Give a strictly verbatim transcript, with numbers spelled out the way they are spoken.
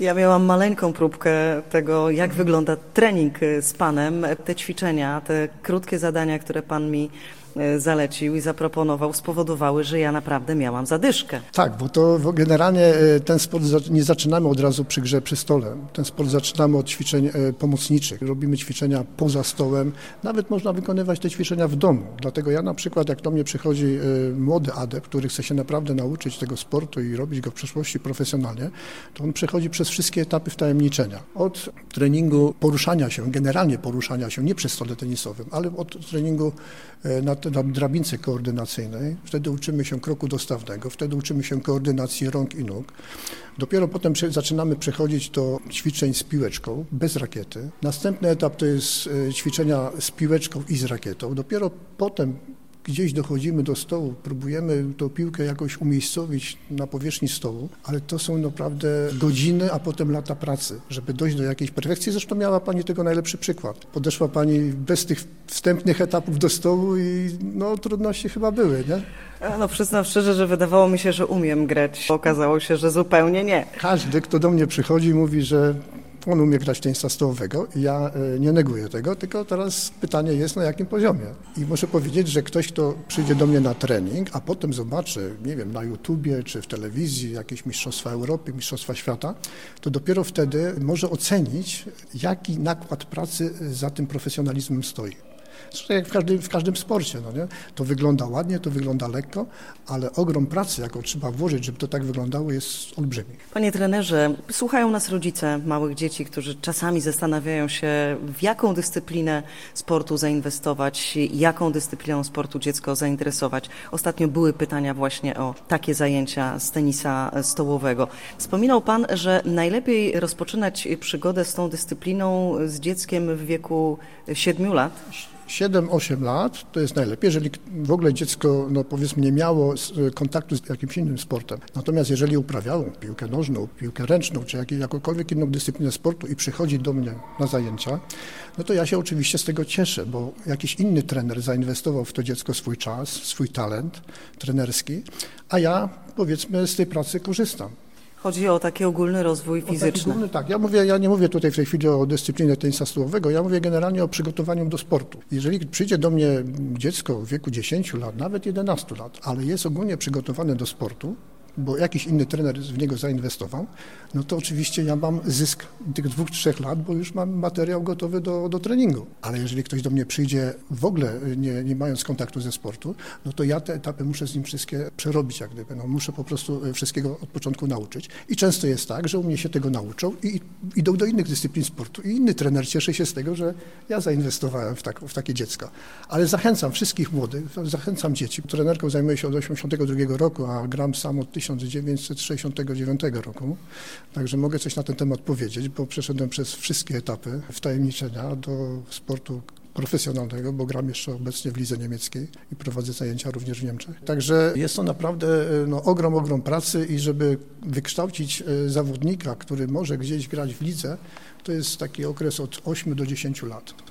Ja miałam maleńką próbkę tego, jak wygląda trening z panem. Te ćwiczenia, te krótkie zadania, które pan mi zalecił i zaproponował, spowodowały, że ja naprawdę miałam zadyszkę. Tak, bo to generalnie ten sport nie zaczynamy od razu przy grze przy stole. Ten sport zaczynamy od ćwiczeń pomocniczych. Robimy ćwiczenia poza stołem. Nawet można wykonywać te ćwiczenia w domu. Dlatego ja na przykład, jak do mnie przychodzi młody adept, który chce się naprawdę nauczyć tego sportu i robić go w przyszłości profesjonalnie, to on przechodzi przez wszystkie etapy wtajemniczenia. Od treningu poruszania się, generalnie poruszania się, nie przy stole tenisowym, ale od treningu na, na drabince koordynacyjnej. Wtedy uczymy się kroku dostawnego, wtedy uczymy się koordynacji rąk i nóg. Dopiero potem prze, zaczynamy przechodzić do ćwiczeń z piłeczką, bez rakiety. Następny etap to jest ćwiczenia z piłeczką i z rakietą. Dopiero potem gdzieś dochodzimy do stołu, próbujemy tą piłkę jakoś umiejscowić na powierzchni stołu, ale to są naprawdę godziny, a potem lata pracy, żeby dojść do jakiejś perfekcji. Zresztą miała Pani tego najlepszy przykład. Podeszła Pani bez tych wstępnych etapów do stołu i no trudności chyba były, nie? No przyznam szczerze, że wydawało mi się, że umiem grać. Okazało się, że zupełnie nie. Każdy, kto do mnie przychodzi, mówi, że on umie grać tenisa stołowego i ja nie neguję tego, tylko teraz pytanie jest, na jakim poziomie. I muszę powiedzieć, że ktoś, kto przyjdzie do mnie na trening, a potem zobaczy, nie wiem, na YouTubie czy w telewizji jakieś Mistrzostwa Europy, Mistrzostwa Świata, to dopiero wtedy może ocenić, jaki nakład pracy za tym profesjonalizmem stoi. Zresztą jak w każdym, w każdym sporcie, no nie? To wygląda ładnie, to wygląda lekko, ale ogrom pracy, jaką trzeba włożyć, żeby to tak wyglądało, jest olbrzymi. Panie trenerze, słuchają nas rodzice małych dzieci, którzy czasami zastanawiają się, w jaką dyscyplinę sportu zainwestować, jaką dyscypliną sportu dziecko zainteresować. Ostatnio były pytania właśnie o takie zajęcia z tenisa stołowego. Wspominał pan, że najlepiej rozpoczynać przygodę z tą dyscypliną z dzieckiem w wieku siedmiu lat. siedem osiem lat to jest najlepiej, jeżeli w ogóle dziecko, no powiedzmy, nie miało kontaktu z jakimś innym sportem. Natomiast jeżeli uprawiało piłkę nożną, piłkę ręczną, czy jak, jakąkolwiek inną dyscyplinę sportu i przychodzi do mnie na zajęcia, no to ja się oczywiście z tego cieszę, bo jakiś inny trener zainwestował w to dziecko swój czas, swój talent trenerski, a ja, powiedzmy, z tej pracy korzystam. Chodzi o taki ogólny rozwój fizyczny. Ogólny, tak, ja, mówię, ja nie mówię tutaj w tej chwili o dyscyplinie tenisa stołowego, ja mówię generalnie o przygotowaniu do sportu. Jeżeli przyjdzie do mnie dziecko w wieku dziesięciu lat, nawet jedenastu lat, ale jest ogólnie przygotowane do sportu, bo jakiś inny trener w niego zainwestował, no to oczywiście ja mam zysk tych dwóch, trzech lat, bo już mam materiał gotowy do, do treningu. Ale jeżeli ktoś do mnie przyjdzie w ogóle nie, nie mając kontaktu ze sportu, no to ja te etapy muszę z nim wszystkie przerobić jak gdyby. No, muszę po prostu wszystkiego od początku nauczyć. I często jest tak, że u mnie się tego nauczą i idą do innych dyscyplin sportu i inny trener cieszy się z tego, że ja zainwestowałem w, tak, w takie dziecko. Ale zachęcam wszystkich młodych, zachęcam dzieci. Trenerką zajmuję się od osiemdziesiątego drugiego roku, a gram sam od tysiąc dziewięćset sześćdziesiątego dziewiątego roku. Także mogę coś na ten temat powiedzieć, bo przeszedłem przez wszystkie etapy wtajemniczenia do sportu profesjonalnego, bo gram jeszcze obecnie w lidze niemieckiej i prowadzę zajęcia również w Niemczech. Także jest to naprawdę no, ogrom, ogrom pracy i żeby wykształcić zawodnika, który może gdzieś grać w lidze, to jest taki okres od ośmiu do dziesięciu lat.